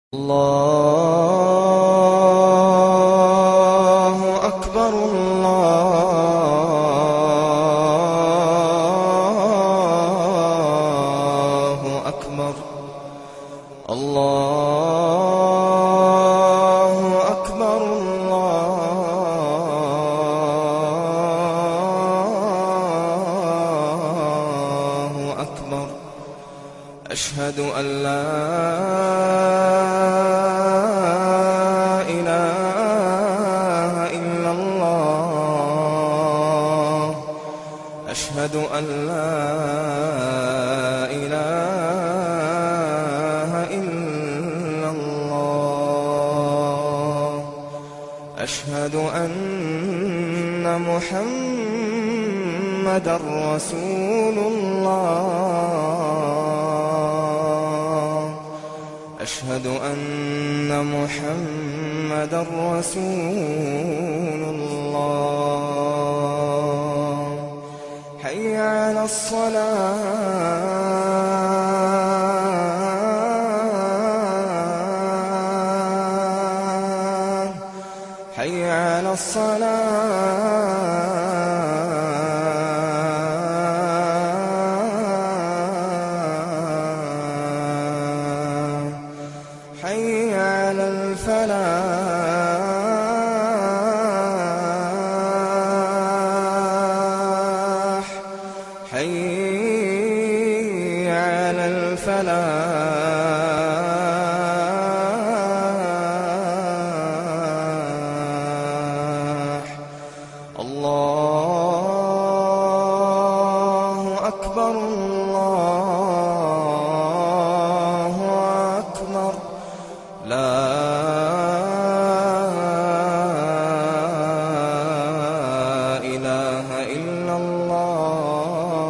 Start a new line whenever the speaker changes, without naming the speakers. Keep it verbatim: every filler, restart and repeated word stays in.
الله أكبر الله أكبر الله أكبر الله أكبر. أشهد أن لا إله إلا الله. أشهد أن لا إله إلا الله. أشهد أن محمدًا رسول الله. أشهد أن محمدًا رسول الله. حي على الصلاة حي على الصلاة حي على الفلاح حي على الفلاح. الله أكبر الله أكبر. لا إله إلا الله